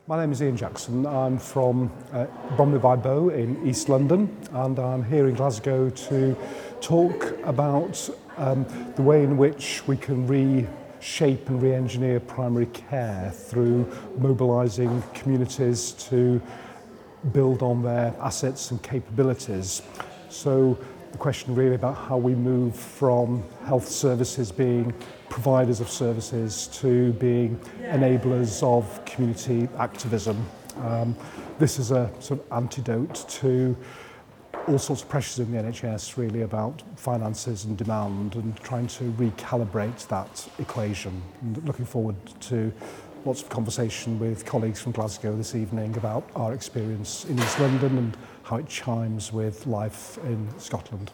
My name is Ian Jackson. I'm from Bromley by Bow in East London, and I'm here in Glasgow to talk about the way in which we can reshape and re-engineer primary care through mobilising communities to build on their assets and capabilities. So the question really about how we move from health services being providers of services to being enablers of community activism. This is a sort of antidote to all sorts of pressures in the NHS really about finances and demand, and trying to recalibrate that equation. And looking forward to lots of conversation with colleagues from Glasgow this evening about our experience in East London and how it chimes with life in Scotland.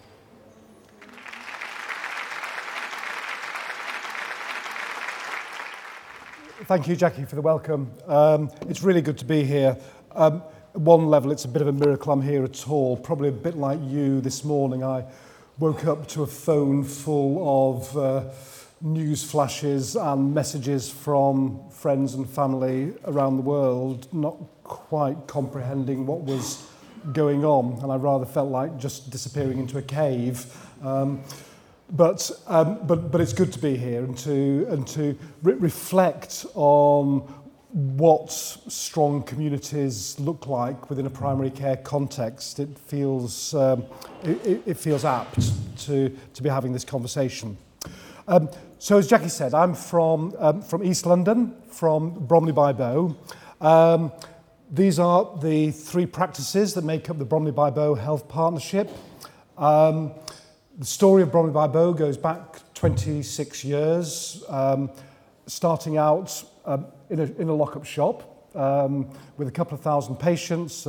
Thank you, Jackie, for the welcome. It's really good to be here. At one level, it's a bit of a miracle I'm here at all. Probably a bit like you this morning. I woke up to a phone full of news flashes and messages from friends and family around the world, not quite comprehending what was going on, and I rather felt like just disappearing into a cave. But it's good to be here and to reflect on what strong communities look like within a primary care context. It feels apt to be having this conversation. So as Jackie said, I'm from East London, from Bromley by Bow. These are the three practices that make up the Bromley by Bow Health Partnership. The story of Bromley by Bow goes back 26 years, starting out in a lock-up shop with a couple of thousand patients,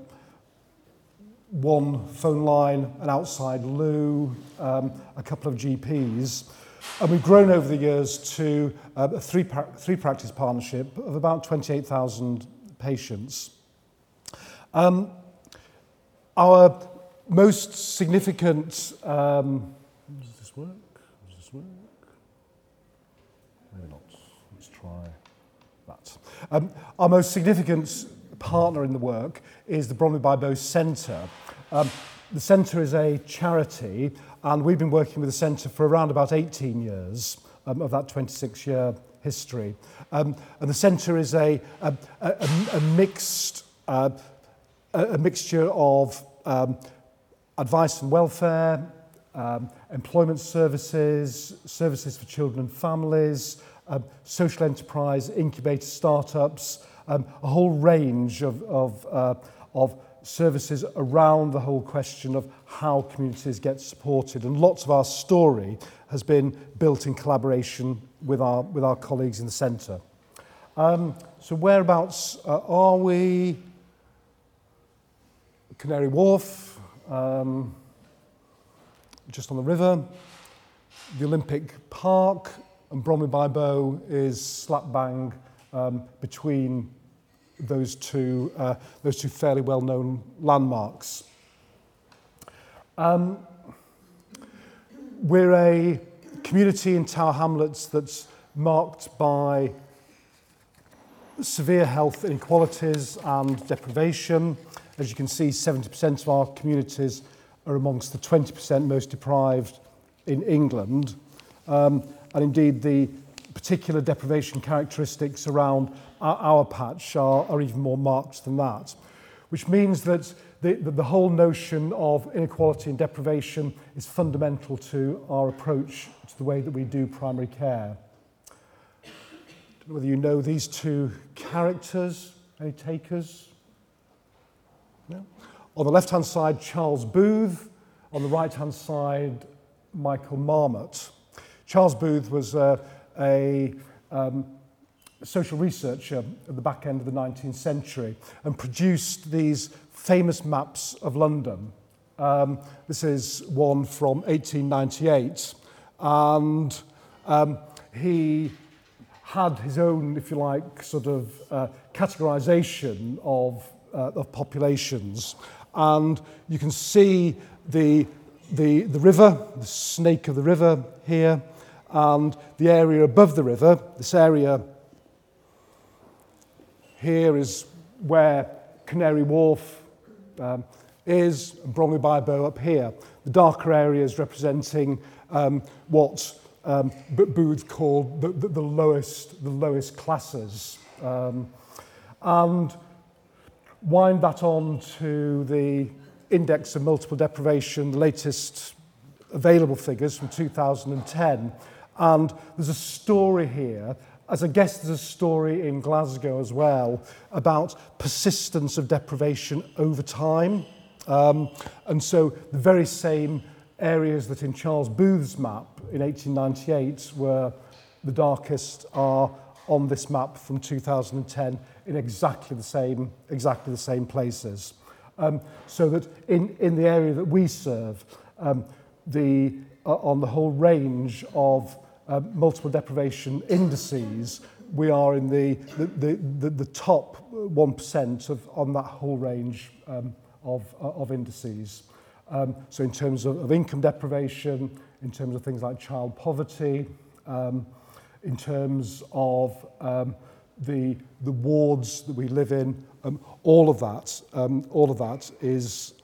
one phone line, an outside loo, a couple of GPs. And we've grown over the years to a three practice partnership of about 28,000 patients. Our most significant... does this work? Maybe not. Let's try that. Our most significant partner in the work is the Bromley by Bow Centre. The Centre is a charity, and we've been working with the Centre for around about 18 years of that 26-year history. And the Centre is a mixture of advice and welfare, employment services, services for children and families, social enterprise, incubator startups, a whole range of services around the whole question of how communities get supported. And lots of our story has been built in collaboration with our colleagues in the centre. So whereabouts are we? Canary Wharf, just on the river. The Olympic Park, and Bromley by Bow is slap bang between those two fairly well-known landmarks. We're a community in Tower Hamlets that's marked by severe health inequalities and deprivation. As you can see, 70% of our communities are amongst the 20% most deprived in England. And indeed, the particular deprivation characteristics around our patch are even more marked than that, which means that the whole notion of inequality and deprivation is fundamental to our approach to the way that we do primary care. I don't know whether you know these two characters. Any takers? No? On the left-hand side, Charles Booth. On the right-hand side, Michael Marmot. Charles Booth was a social researcher at the back end of the 19th century and produced these famous maps of London. This is one from 1898, and he had his own, if you like, sort of categorization of populations, and you can see the river, the snake of the river here, and the area above the river, this area here is where Canary Wharf is, and Bromley by Bow up here. The darker areas representing what Booth called the lowest classes. And wind that on to the Index of Multiple Deprivation, the latest available figures from 2010. And there's a story here, as I guess there's a story in Glasgow as well, about persistence of deprivation over time. And so the very same areas that in Charles Booth's map in 1898 were the darkest are on this map from 2010 in exactly the same places. So that in the area that we serve, on the whole range of multiple deprivation indices, we are in the top 1% on that whole range of indices. So in terms of income deprivation, in terms of things like child poverty, in terms of the wards that we live in, all of that is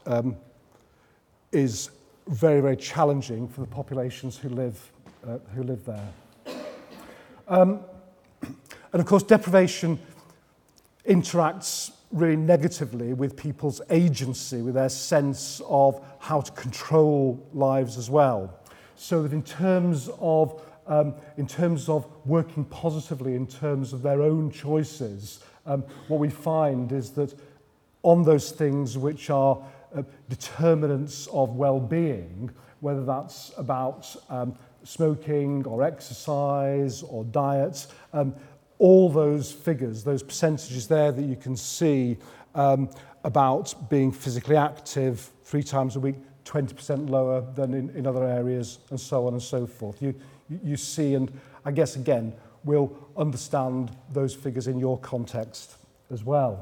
very, very challenging for the populations who live there. And of course, deprivation interacts really negatively with people's agency, with their sense of how to control lives as well. So that in terms of working positively in terms of their own choices, what we find is that on those things which are determinants of well-being, whether that's about smoking or exercise or diet, all those figures, those percentages there that you can see about being physically active 3 times a week, 20% lower than in other areas, and so on and so forth. You see, and I guess again, we'll understand those figures in your context as well.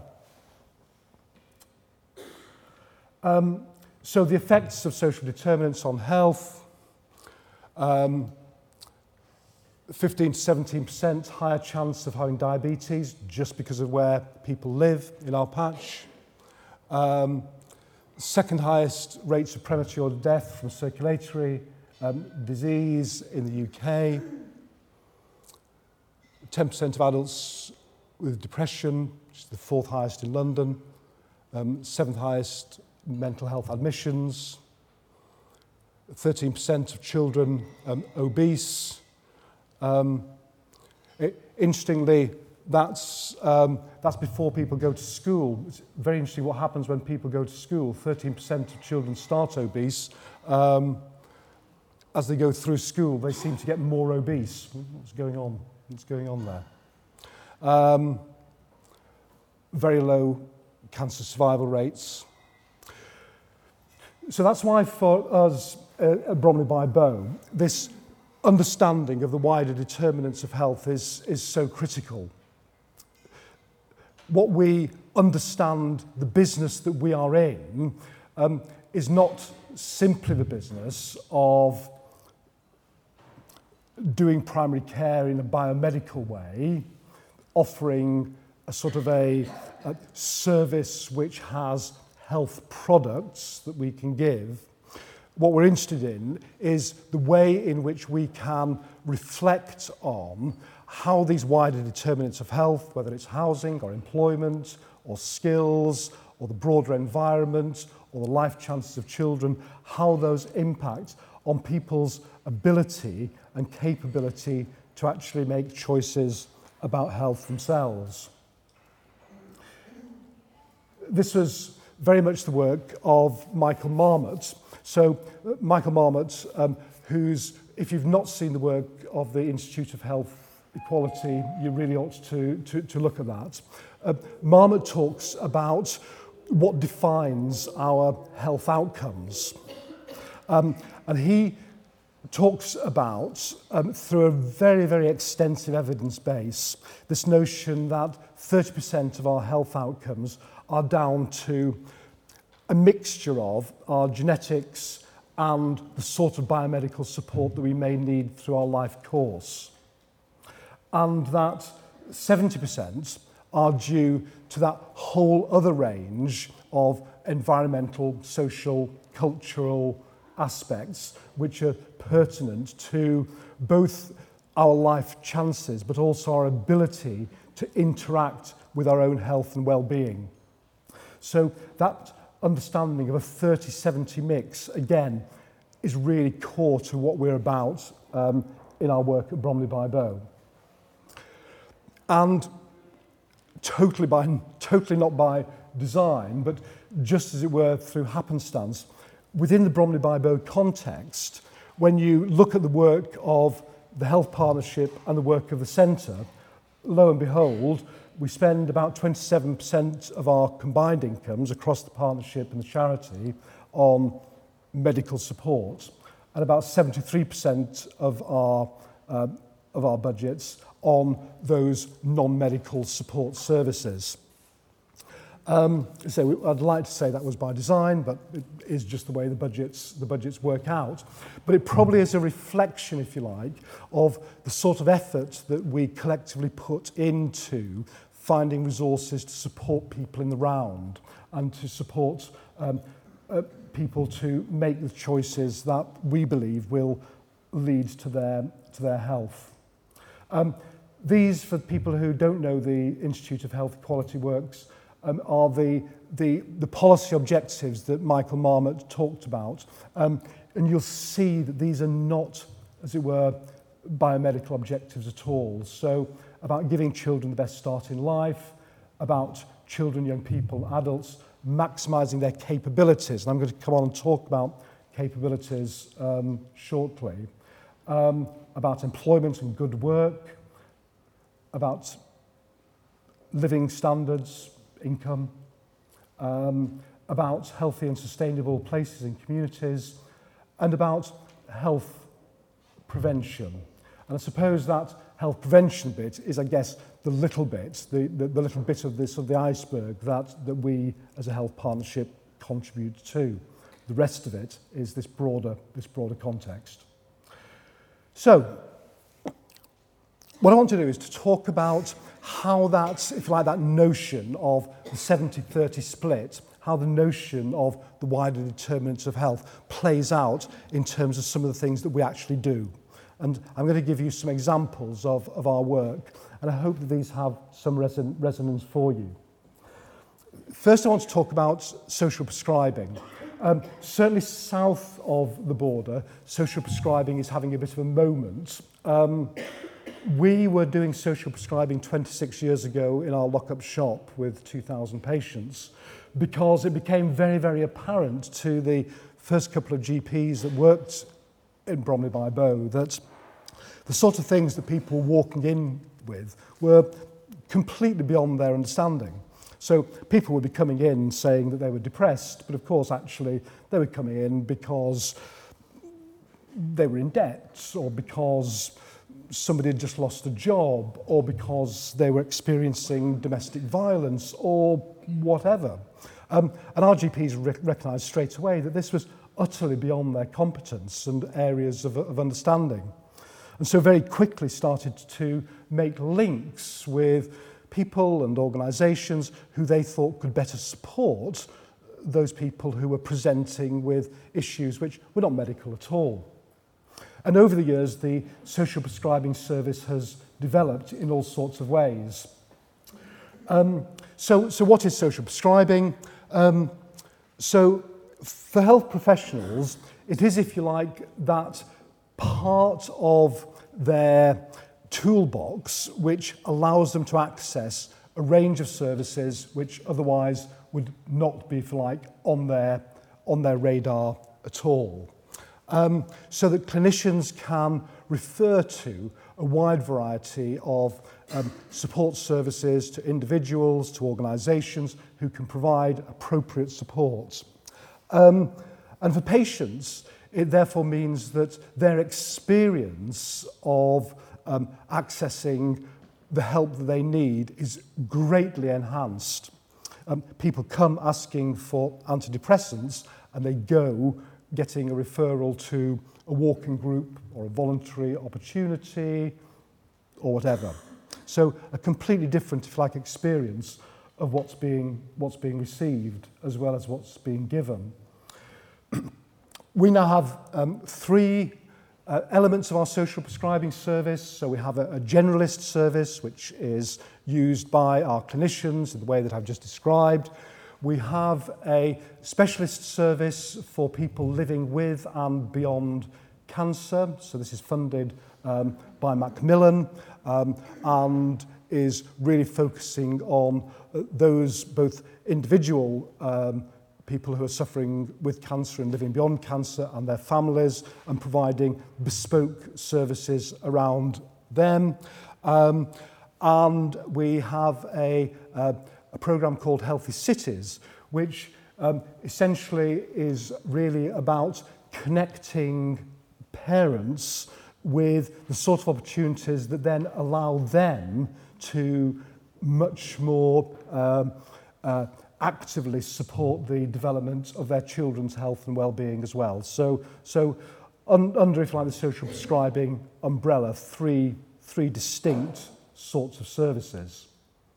So the effects of social determinants on health, 15 to 17% higher chance of having diabetes just because of where people live in our patch. Second highest rates of premature death from circulatory disease in the UK. 10% of adults with depression, which is the 4th highest in London. 7th highest mental health admissions. 13% of children obese. Interestingly, that's before people go to school. It's very interesting what happens when people go to school. 13% of children start obese. As they go through school, they seem to get more obese. What's going on? What's going on there? Very low cancer survival rates. So that's why for us at Bromley by Bow, this understanding of the wider determinants of health is so critical. What we understand, the business that we are in, is not simply the business of doing primary care in a biomedical way, offering a sort of a service which has health products that we can give. What we're interested in is the way in which we can reflect on how these wider determinants of health, whether it's housing or employment or skills or the broader environment or the life chances of children, how those impact on people's ability and capability to actually make choices about health themselves. This was very much the work of Michael Marmot. So Michael Marmot, who's, if you've not seen the work of the Institute of Health Equality, you really ought to look at that. Marmot talks about what defines our health outcomes. And he talks about, through a very, very extensive evidence base, this notion that 30% of our health outcomes are down to a mixture of our genetics and the sort of biomedical support that we may need through our life course. And that 70% are due to that whole other range of environmental, social, cultural aspects which are pertinent to both our life chances but also our ability to interact with our own health and well-being. So that understanding of a 30-70 mix, again, is really core to what we're about in our work at Bromley by Bow. And totally not by design, but just as it were through happenstance, within the Bromley by Bow context, when you look at the work of the Health Partnership and the work of the Centre, lo and behold, we spend about 27% of our combined incomes across the partnership and the charity on medical support, and about 73% of our budgets on those non-medical support services. So I'd like to say that was by design, but it is just the way the budgets work out. But it probably is a reflection, if you like, of the sort of effort that we collectively put into finding resources to support people in the round and to support people to make the choices that we believe will lead to their health. These, for people who don't know the Institute of Health Equality Works, are the policy objectives that Michael Marmot talked about. And you'll see that these are not, as it were, biomedical objectives at all. So about giving children the best start in life, about children, young people, adults, maximising their capabilities. And I'm going to come on and talk about capabilities shortly. About employment and good work, about living standards, income, about healthy and sustainable places and communities, and about health prevention. And I suppose that health prevention bit is, I guess, the little bit, the little bit of this of the iceberg that we as a health partnership contribute to. The rest of it is this broader context. So, what I want to do is to talk about how that, if you like, that notion of the 70-30 split, how the notion of the wider determinants of health plays out in terms of some of the things that we actually do. And I'm going to give you some examples of our work, and I hope that these have some resonance for you. First, I want to talk about social prescribing. Certainly south of the border, social prescribing is having a bit of a moment. We were doing social prescribing 26 years ago in our lock-up shop with 2,000 patients because it became very, very apparent to the first couple of GPs that worked in Bromley by Bow that the sort of things that people were walking in with were completely beyond their understanding. So people would be coming in saying that they were depressed, but of course actually they were coming in because they were in debt, or because somebody had just lost a job, or because they were experiencing domestic violence, or whatever. And our GPs recognised straight away that this was utterly beyond their competence and areas of understanding. And so very quickly started to make links with people and organisations who they thought could better support those people who were presenting with issues which were not medical at all. And over the years, the social prescribing service has developed in all sorts of ways. So what is social prescribing? So for health professionals, it is, if you like, that part of their toolbox which allows them to access a range of services which otherwise would not be, if you like, on their radar at all. So that clinicians can refer to a wide variety of support services to individuals, to organisations who can provide appropriate support. And for patients, it therefore means that their experience of accessing the help that they need is greatly enhanced. People come asking for antidepressants and they go getting a referral to a walking group or a voluntary opportunity or whatever. So a completely different, if you like, experience of what's being received as well as what's being given. We now have three elements of our social prescribing service. So we have a generalist service, which is used by our clinicians in the way that I've just described. We have a specialist service for people living with and beyond cancer. So this is funded by Macmillan and is really focusing on those both individual people who are suffering with cancer and living beyond cancer and their families, and providing bespoke services around them. And we have a programme called Healthy Cities, which essentially is really about connecting parents with the sort of opportunities that then allow them to much more actively support the development of their children's health and well-being as well. So under, if you like, the social prescribing umbrella, three distinct sorts of services.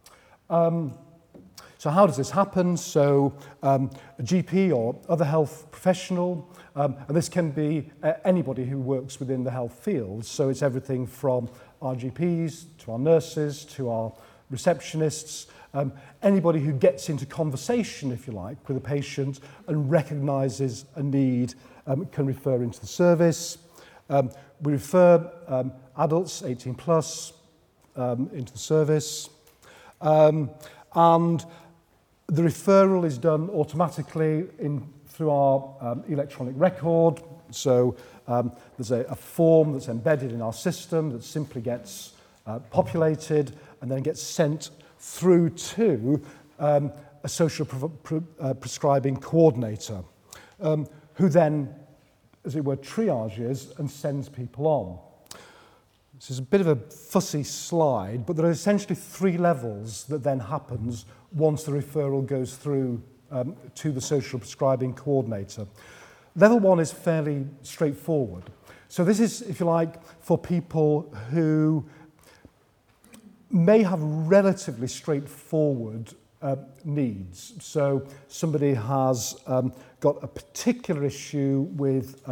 So how does this happen? So a GP or other health professional, and this can be anybody who works within the health field. So it's everything from our GPs to our nurses to our receptionists, anybody who gets into conversation, if you like, with a patient and recognises a need can refer into the service. We refer adults, 18 plus, into the service. And the referral is done automatically through our electronic record. So there's a form that's embedded in our system that simply gets populated and then gets sent through to a social prescribing coordinator, who then, as it were, triages and sends people on. This is a bit of a fussy slide, but there are essentially three levels that then happens once the referral goes through to the social prescribing coordinator. Level one is fairly straightforward. So this is, if you like, for people who may have relatively straightforward needs. So somebody has got a particular issue with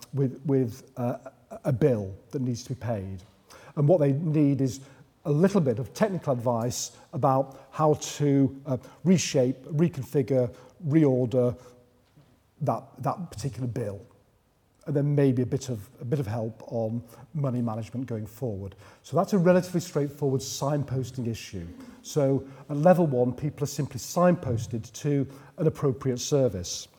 a bill that needs to be paid. And what they need is a little bit of technical advice about how to reshape, reconfigure, reorder that particular bill. And then maybe a bit of help on money management going forward. So that's a relatively straightforward signposting issue. So at level one, people are simply signposted to an appropriate service.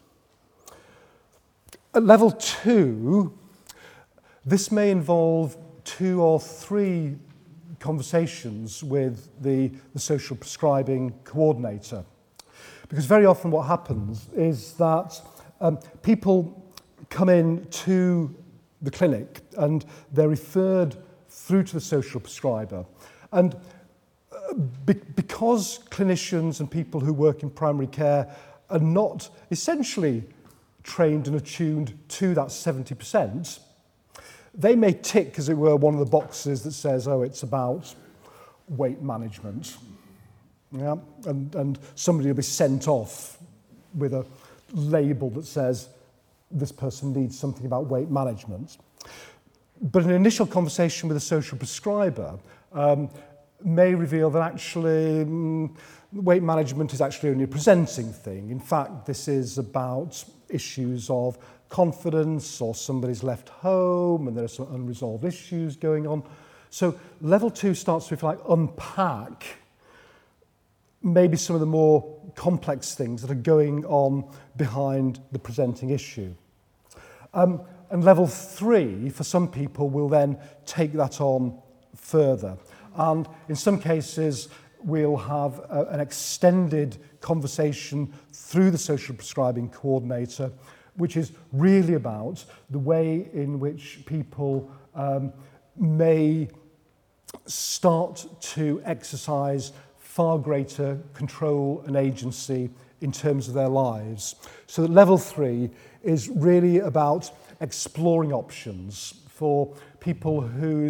At level two, this may involve 2 or 3 conversations with the social prescribing coordinator. Because very often what happens is that people come in to the clinic and they're referred through to the social prescriber. And because clinicians and people who work in primary care are not essentially trained and attuned to that 70%, they may tick, as it were, one of the boxes that says, oh, it's about weight management. Yeah? And somebody will be sent off with a label that says, this person needs something about weight management. But an initial conversation with a social prescriber may reveal that actually weight management is actually only a presenting thing. In fact, this is about issues of confidence, or somebody's left home and there are some unresolved issues going on. So level 2 starts to, if you like, unpack maybe some of the more complex things that are going on behind the presenting issue. And level 3, for some people, will then take that on further. And in some cases, we'll have an extended conversation through the social prescribing coordinator, which is really about the way in which people may start to exercise far greater control and agency in terms of their lives. So that level 3 is really about exploring options for people whose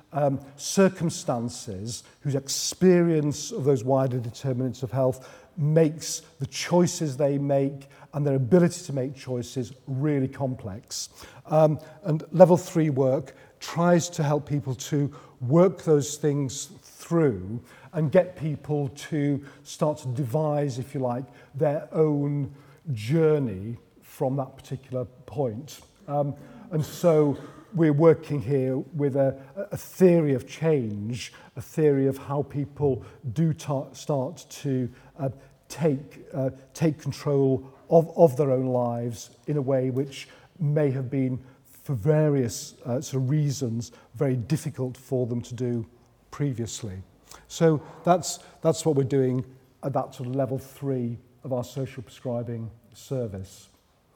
circumstances, whose experience of those wider determinants of health makes the choices they make and their ability to make choices really complex. And level 3 work tries to help people to work those things through and get people to start to devise, if you like, their own journey from that particular point. And so we're working here with a theory of change, a theory of how people do start to take control of their own lives in a way which may have been, for various sort of reasons, very difficult for them to do previously. So that's what we're doing at that sort of level 3 of our social prescribing service.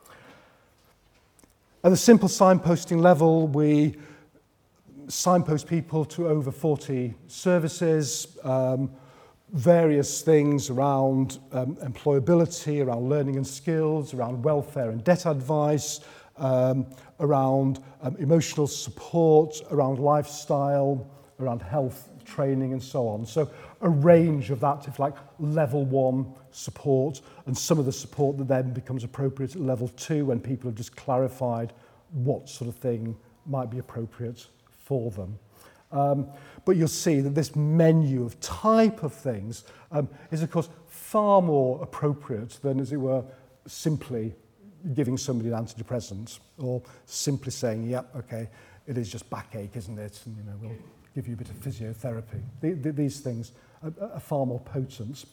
At the simple signposting level, we signpost people to over 40 services, various things around employability, around learning and skills, around welfare and debt advice, around emotional support, around lifestyle, around health training and so on. So a range of that, if like level 1 support, and some of the support that then becomes appropriate at level 2 when people have just clarified what sort of thing might be appropriate for them. But you'll see that this menu of type of things is, of course, far more appropriate than, as it were, simply giving somebody an antidepressant or simply saying, yep, okay, it is just backache, isn't it? And, you know, we'll give you a bit of physiotherapy. These things are far more potent.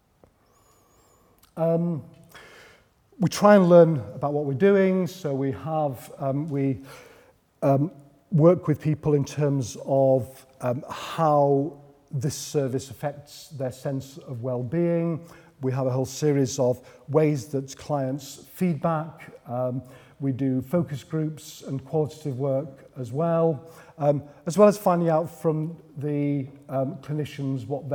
We try and learn about what we're doing, so we have work with people in terms of how this service affects their sense of well-being. We have a whole series of ways that clients feedback. We do focus groups and qualitative work as well as finding out from the clinicians what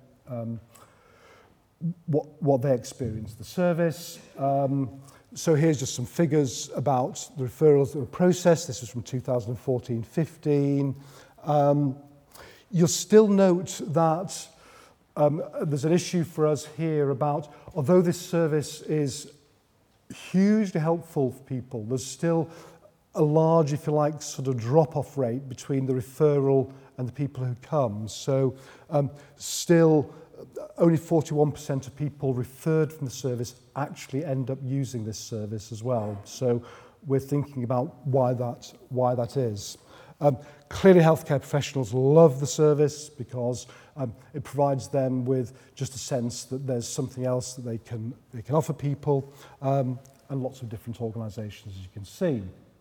they experience the service. So here's just some figures about the referrals that were processed. This is from 2014-15. You'll still note that there's an issue for us here about, although this service is hugely helpful for people, there's still a large, if you like, sort of drop-off rate between the referral and the people who come. So still only 41% of people referred from the service actually end up using this service as well. So we're thinking about why that is. Clearly, healthcare professionals love the service because it provides them with just a sense that there's something else that they can offer people, and lots of different organisations, as you can see.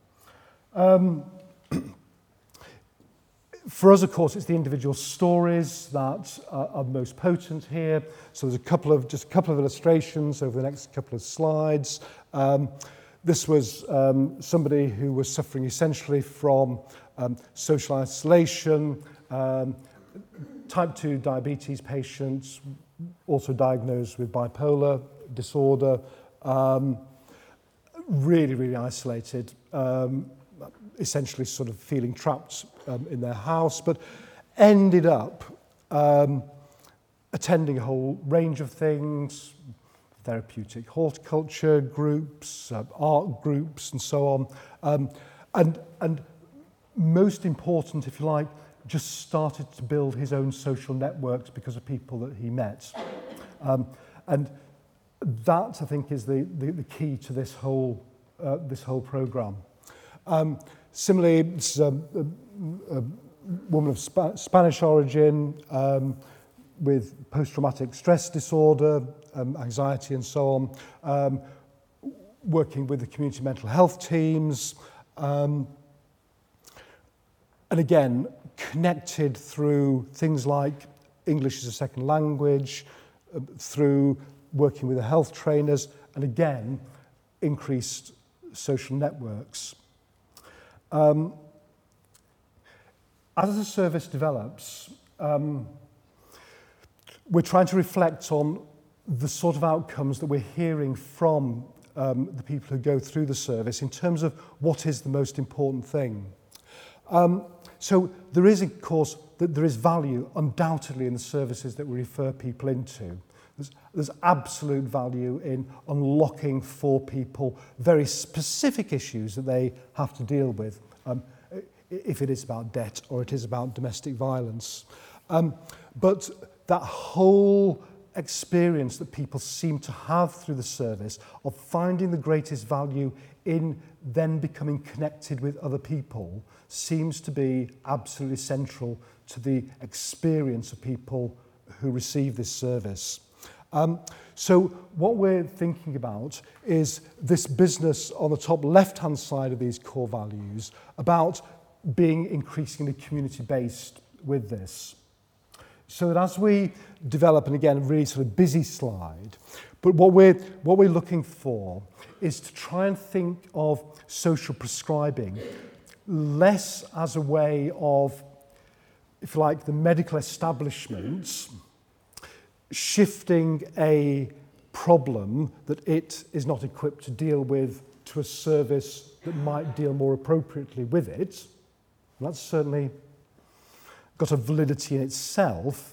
For us, of course, it's the individual stories that are most potent here. So there's just a couple of illustrations over the next couple of slides. This was somebody who was suffering essentially from social isolation, type 2 diabetes patients, also diagnosed with bipolar disorder, really, really isolated, essentially sort of feeling trapped in their house, but ended up attending a whole range of things, therapeutic horticulture groups, art groups, and so on. And most important, if you like, just started to build his own social networks because of people that he met. And that, I think, is the key to this whole program. Similarly, it's a woman of Spanish origin with post-traumatic stress disorder, anxiety and so on, working with the community mental health teams, and again, connected through things like English as a second language, through working with the health trainers, and again, increased social networks. As the service develops, we're trying to reflect on the sort of outcomes that we're hearing from the people who go through the service in terms of what is the most important thing. So there is, of course, there is value undoubtedly in the services that we refer people into. There's absolute value in unlocking for people very specific issues that they have to deal with, if it is about debt or it is about domestic violence. But that whole experience that people seem to have through the service of finding the greatest value in then becoming connected with other people seems to be absolutely central to the experience of people who receive this service. So what we're thinking about is this business on the top left-hand side of these core values about being increasingly community-based with this. So that as we develop, and again, a really sort of busy slide, but what we're looking for is to try and think of social prescribing less as a way of, if you like, the medical establishment shifting a problem that it is not equipped to deal with to a service that might deal more appropriately with it. And that's certainly got a validity in itself.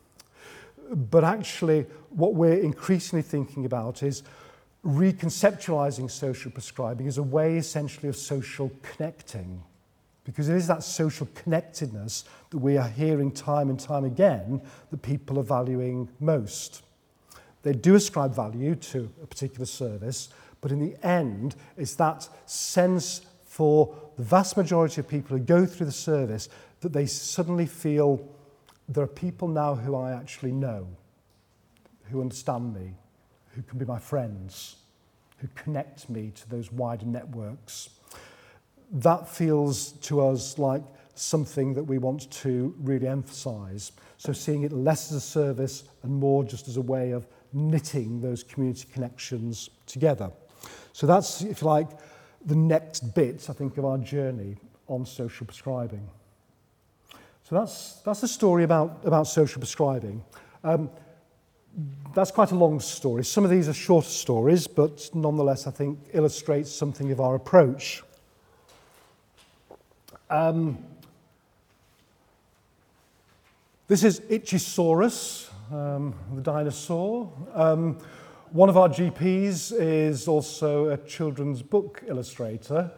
But actually, what we're increasingly thinking about is reconceptualizing social prescribing as a way essentially of social connecting. Because it is that social connectedness that we are hearing time and time again that people are valuing most. They do ascribe value to a particular service, but in the end, it's that sense for the vast majority of people who go through the service that they suddenly feel there are people now who I actually know, who understand me, who can be my friends, who connect me to those wider networks. That feels to us like something that we want to really emphasize. So seeing it less as a service and more just as a way of knitting those community connections together. So that's, if you like, the next bit, I think, of our journey on social prescribing. So that's the story about social prescribing. That's quite a long story. Some of these are shorter stories, but nonetheless, I think, illustrates something of our approach. This is Ichthyosaurus, the dinosaur. One of our GPs is also a children's book illustrator.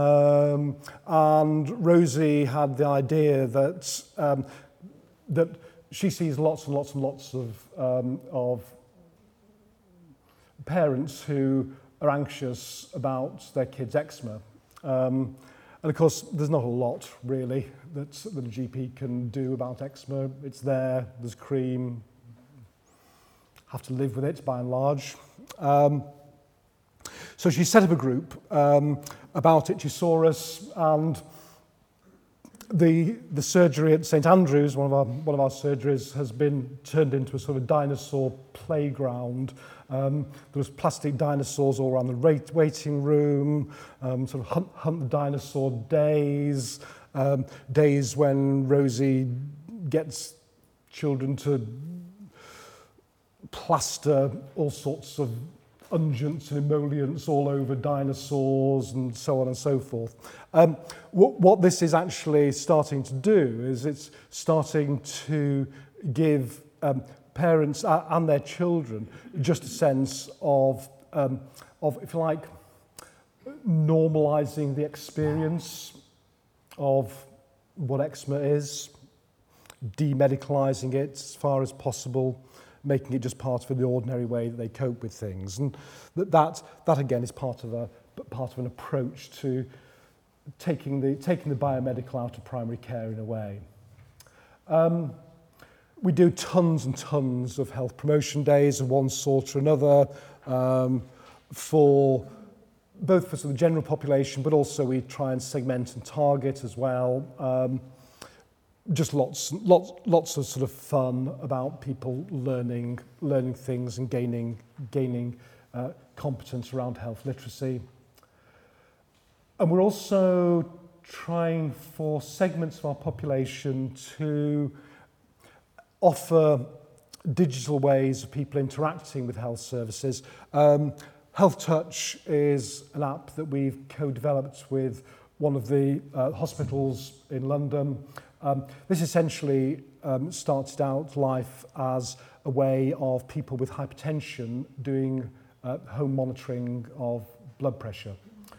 And Rosie had the idea that that she sees lots and lots and lots of parents who are anxious about their kids' eczema. And of course, there's not a lot really that a GP can do about eczema. It's there, there's cream, have to live with it by and large. So she set up a group about Ichthyosaurus, and the surgery at St Andrews, one of our surgeries, has been turned into a sort of dinosaur playground. There was plastic dinosaurs all around the waiting room, sort of hunt the dinosaur days, days when Rosie gets children to plaster all sorts of unguents and emollients all over dinosaurs and so on and so forth. What this is actually starting to do is it's starting to give parents and their children just a sense of, if you like, normalizing the experience of what eczema is, demedicalizing it as far as possible, making it just part of the ordinary way that they cope with things. And that again is part of an approach to taking the biomedical out of primary care in a way. We do tons and tons of health promotion days of one sort or another, for both for sort of the general population, but also we try and segment and target as well. Just lots of sort of fun about people learning things and gaining competence around health literacy. And we're also trying for segments of our population to offer digital ways of people interacting with health services. Health Touch is an app that we've co-developed with one of the hospitals in London. This essentially started out life as a way of people with hypertension doing home monitoring of blood pressure.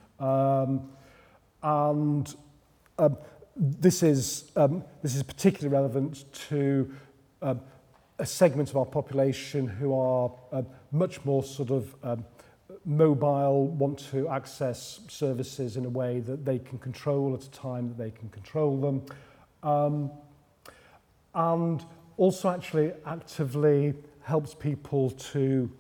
This is particularly relevant to a segment of our population who are much more sort of mobile, want to access services in a way that they can control at a time that they can control them, and also actually actively helps people to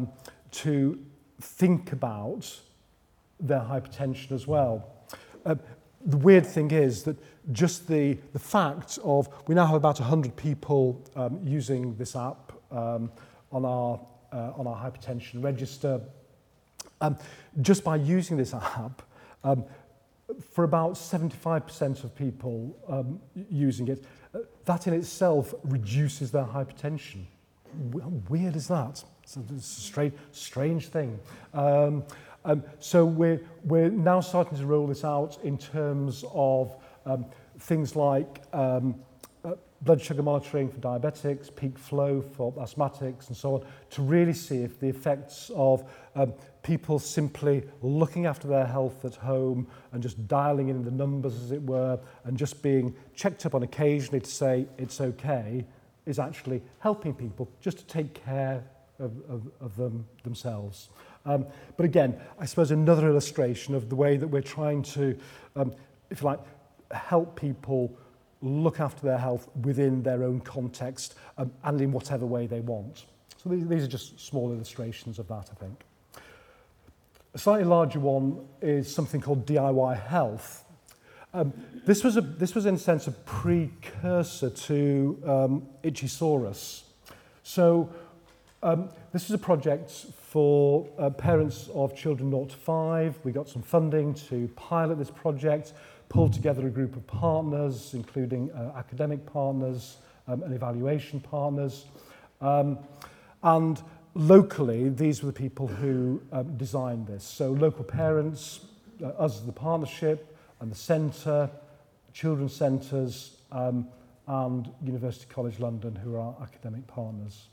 think about their hypertension as well. The weird thing is that just the fact of, we now have about 100 people using this app on our hypertension register. Just by using this app, for about 75% of people using it, that in itself reduces their hypertension. How weird is that? It's a strange thing. So we're now starting to roll this out in terms of things like blood sugar monitoring for diabetics, peak flow for asthmatics and so on, to really see if the effects of people simply looking after their health at home and just dialing in the numbers, as it were, and just being checked up on occasionally to say it's okay, is actually helping people just to take care of themselves. But again, I suppose another illustration of the way that we're trying to, if you like, help people look after their health within their own context and in whatever way they want. So these are just small illustrations of that, I think. A slightly larger one is something called DIY Health. This was in a sense a precursor to Itchysaurus. So this is a project for parents of children 0 to 5. We got some funding to pilot this project, pulled together a group of partners, including academic partners and evaluation partners. And locally, these were the people who designed this. So local parents, us as the partnership, and the centre, children's centres, and University College London, who are our academic partners.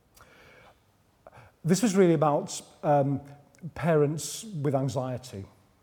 This was really about parents with anxiety.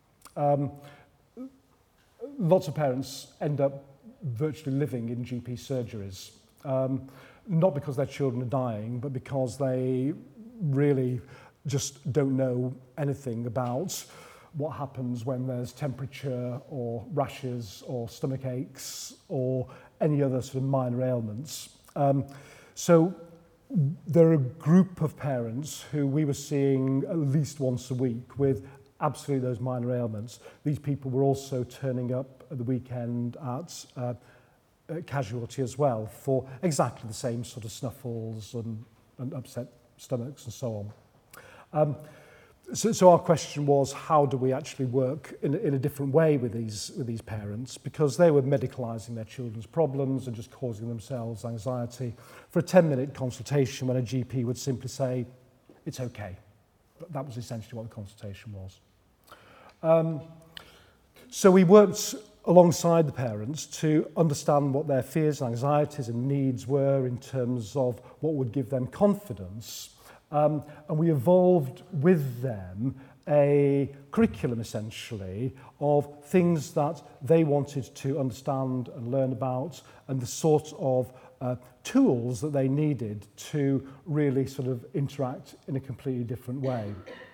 Lots of parents end up virtually living in GP surgeries, not because their children are dying, but because they really just don't know anything about what happens when there's temperature or rashes or stomach aches or any other sort of minor ailments. So there are a group of parents who we were seeing at least once a week with absolutely those minor ailments. These people were also turning up at the weekend at Casualty as well for exactly the same sort of snuffles and upset stomachs and so on. So our question was, how do we actually work in a different way with these parents? Because they were medicalising their children's problems and just causing themselves anxiety for a 10-minute consultation when a GP would simply say, it's okay. But that was essentially what the consultation was. So we worked alongside the parents to understand what their fears, anxieties and needs were in terms of what would give them confidence. And we evolved with them a curriculum, essentially, of things that they wanted to understand and learn about and the sort of tools that they needed to really sort of interact in a completely different way.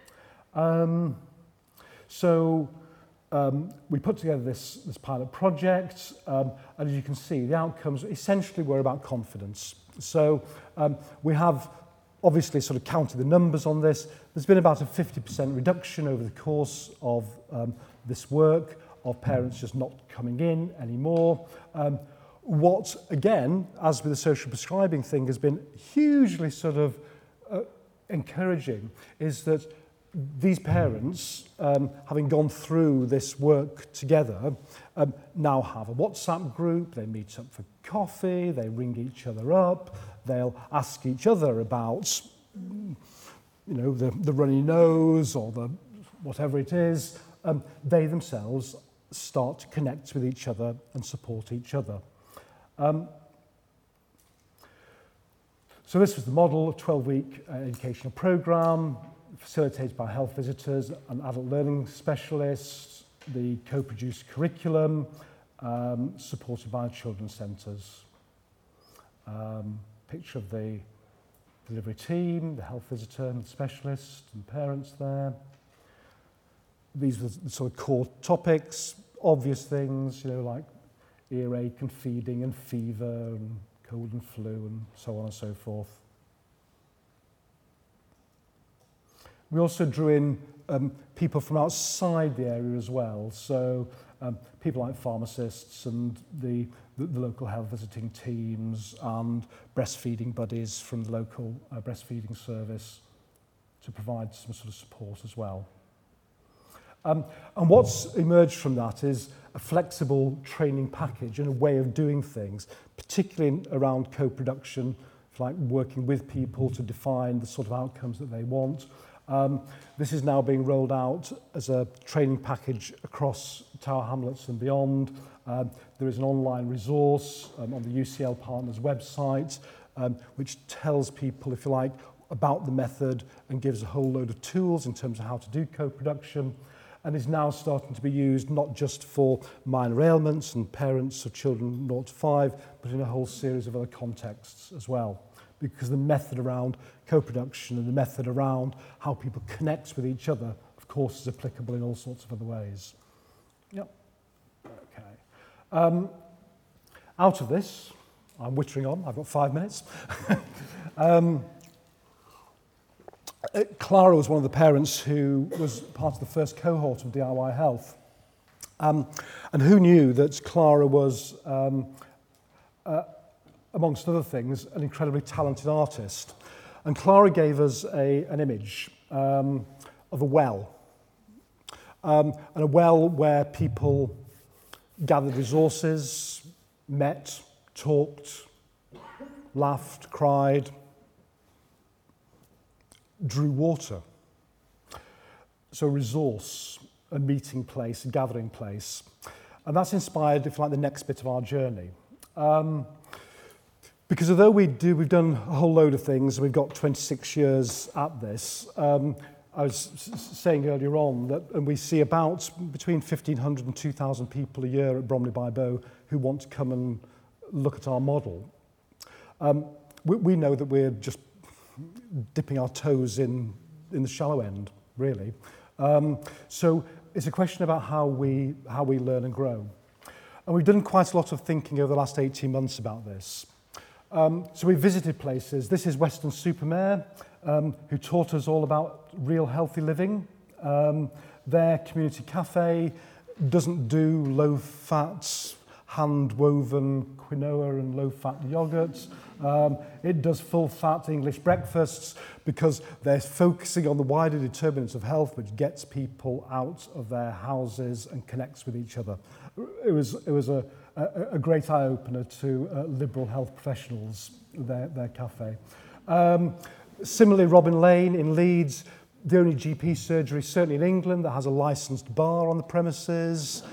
We put together this pilot project, and as you can see, the outcomes essentially were about confidence. So we have obviously sort of counted the numbers on this. There's been about a 50% reduction over the course of this work, of parents just not coming in anymore. What, again, as with the social prescribing thing, has been hugely sort of encouraging is that these parents, having gone through this work together, now have a WhatsApp group, they meet up for coffee, they ring each other up, they'll ask each other about, the runny nose or the whatever it is. They themselves start to connect with each other and support each other. So this was the model, a 12-week educational programme, facilitated by health visitors and adult learning specialists, the co-produced curriculum, supported by children's centres. Picture of the delivery team, the health visitor and the specialist and parents there. These were the sort of core topics, obvious things, you know, like earache and feeding and fever and cold and flu and so on and so forth. We also drew in people from outside the area as well, so people like pharmacists and the local health visiting teams and breastfeeding buddies from the local breastfeeding service to provide some sort of support as well. And what's emerged from that is a flexible training package and a way of doing things, particularly around co-production, like working with people to define the sort of outcomes that they want. This is now being rolled out as a training package across Tower Hamlets and beyond. There is an online resource on the UCL Partners website, which tells people, if you like, about the method and gives a whole load of tools in terms of how to do co-production, and is now starting to be used not just for minor ailments and parents of children 0 to 5, but in a whole series of other contexts as well. Because the method around co-production and the method around how people connect with each other, of course, is applicable in all sorts of other ways. Yep. Okay. Out of this, I'm wittering on, I've got 5 minutes. Clara was one of the parents who was part of the first cohort of DIY Health. And who knew that Clara was, amongst other things, an incredibly talented artist. And Clara gave us an image of a well. And a well where people gathered resources, met, talked, laughed, cried, drew water. So a resource, a meeting place, a gathering place. And that's inspired, if you like, the next bit of our journey. Because although we've done a whole load of things, we've got 26 years at this, I was saying earlier on that and we see about between 1,500 and 2,000 people a year at Bromley by Bow who want to come and look at our model. We know that we're just dipping our toes in the shallow end, really. So it's a question about how we learn and grow. And we've done quite a lot of thinking over the last 18 months about this. So we visited places. This is Weston-super-Mare, who taught us all about real healthy living. Their community cafe doesn't do low-fat, hand-woven quinoa and low-fat yogurts. It does full-fat English breakfasts because they're focusing on the wider determinants of health, which gets people out of their houses and connects with each other. It was a great eye-opener to liberal health professionals, their cafe. Similarly, Robin Lane in Leeds, the only GP surgery, certainly in England, that has a licensed bar on the premises.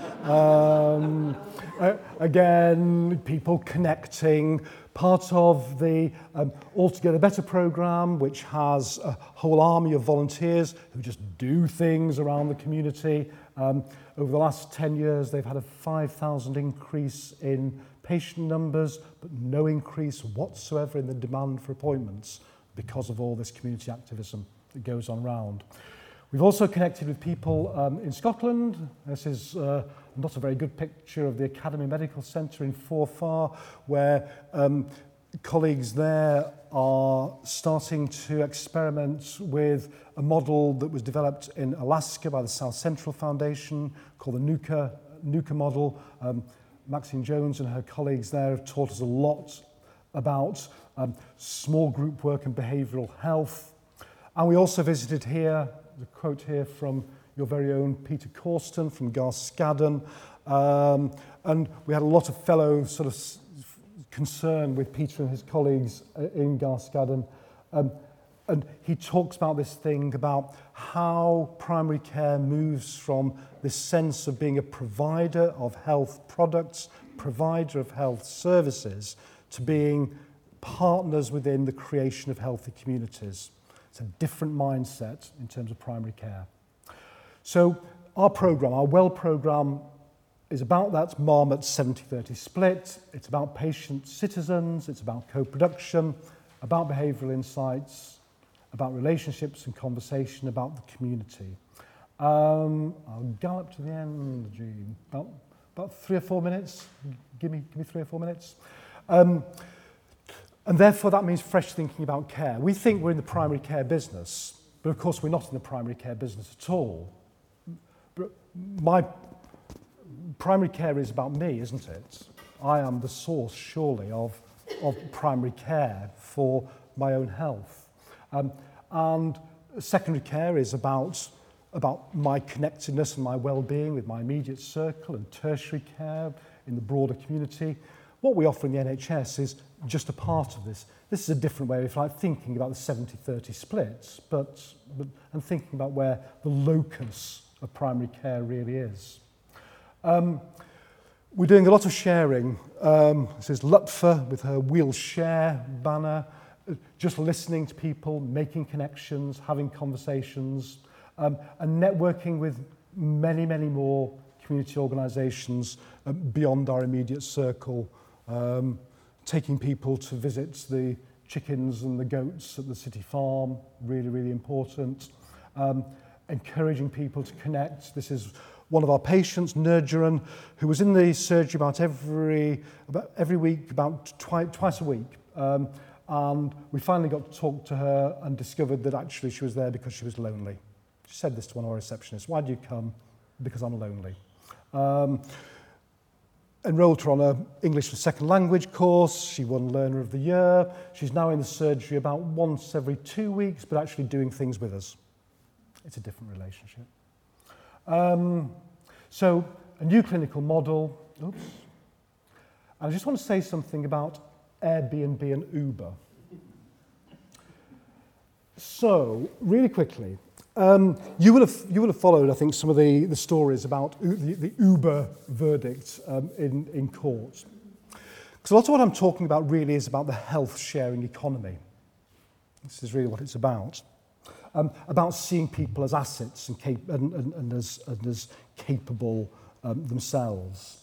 Again, people connecting. Part of the Altogether Better programme, which has a whole army of volunteers who just do things around the community. Over the last 10 years, they've had a 5,000 increase in patient numbers, but no increase whatsoever in the demand for appointments because of all this community activism that goes on round. We've also connected with people in Scotland. This is not a very good picture of the Academy Medical Centre in Forfar, where colleagues there are starting to experiment with a model that was developed in Alaska by the South Central Foundation called the NUCA model. Maxine Jones and her colleagues there have taught us a lot about small group work and behavioural health. And we also visited here, the quote here from your very own Peter Corsten from Garscadden, and we had a lot of fellow sort of concern with Peter and his colleagues in Garscadden. And he talks about this thing about how primary care moves from this sense of being a provider of health products, provider of health services, to being partners within the creation of healthy communities. It's a different mindset in terms of primary care. So our programme, our WELL programme, is about that Marmot 70-30 split. It's about patient citizens, it's about co-production, about behavioural insights, about relationships and conversation, about the community. I'll gallop to the end, Jean. About 3 or 4 minutes. Give me 3 or 4 minutes. And therefore that means fresh thinking about care. We think we're in the primary care business, but of course we're not in the primary care business at all. But my primary care is about me, isn't it? I am the source, surely, of primary care for my own health. And secondary care is about my connectedness and my well-being with my immediate circle, and tertiary care in the broader community. What we offer in the NHS is just a part of this. This is a different way of thinking about the 70-30 splits, and thinking about where the locus of primary care really is. We're doing a lot of sharing. This is Lutfer with her We'll Share banner, just listening to people, making connections, having conversations, and networking with many, many more community organisations beyond our immediate circle, taking people to visit the chickens and the goats at the city farm, really, really important. Encouraging people to connect. This is one of our patients, Nurjaran, who was in the surgery about every week, about twice a week. And we finally got to talk to her and discovered that actually she was there because she was lonely. She said this to one of our receptionists, "Why do you come?" "Because I'm lonely." Enrolled her on an English as a second language course. She won Learner of the Year. She's now in the surgery about once every 2 weeks, but actually doing things with us. It's a different relationship. So a new clinical model. Oops. And I just want to say something about Airbnb and Uber. So, really quickly, you will have followed, I think, some of the stories about the Uber verdict in court. Because a lot of what I'm talking about really is about the health sharing economy. This is really what it's about. About seeing people as assets and as capable themselves.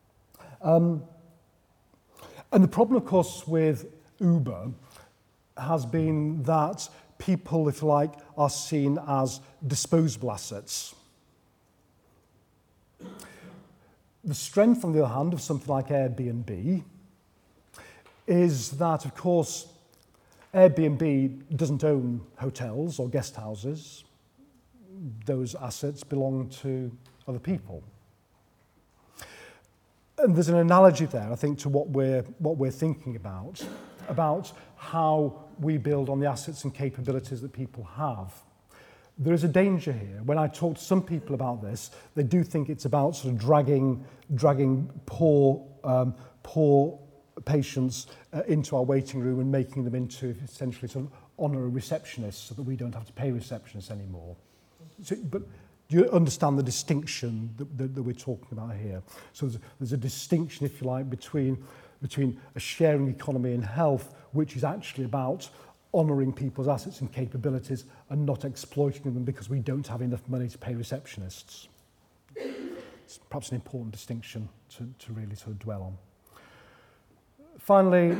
And the problem, of course, with Uber has been that people, if you like, are seen as disposable assets. The strength, on the other hand, of something like Airbnb is that, of course, Airbnb doesn't own hotels or guest houses. Those assets belong to other people. And there's an analogy there, I think, to what we're thinking about how we build on the assets and capabilities that people have. There is a danger here. When I talk to some people about this, they do think it's about sort of dragging poor patients into our waiting room and making them into essentially sort of honorary receptionists so that we don't have to pay receptionists anymore. So, but do you understand the distinction that we're talking about here? So there's a distinction, if you like, between a sharing economy in health, which is actually about honouring people's assets and capabilities and not exploiting them because we don't have enough money to pay receptionists. It's perhaps an important distinction to really sort of dwell on. Finally,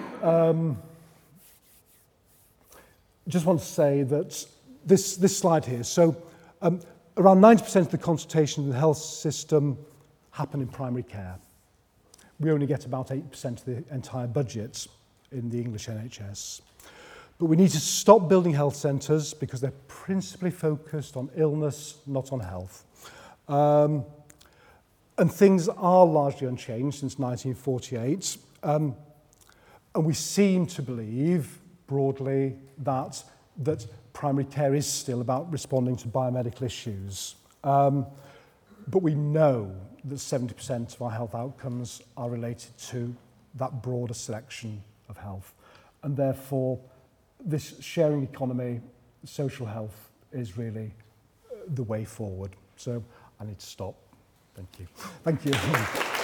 just want to say that this slide here, so around 90% of the consultations in the health system happen in primary care. We only get about 8% of the entire budget in the English NHS. But we need to stop building health centres because they're principally focused on illness, not on health. And things are largely unchanged since 1948. And we seem to believe, broadly, that primary care is still about responding to biomedical issues. But we know that 70% of our health outcomes are related to that broader selection of health. And therefore, this sharing economy, social health is really the way forward. So I need to stop. Thank you. Thank you.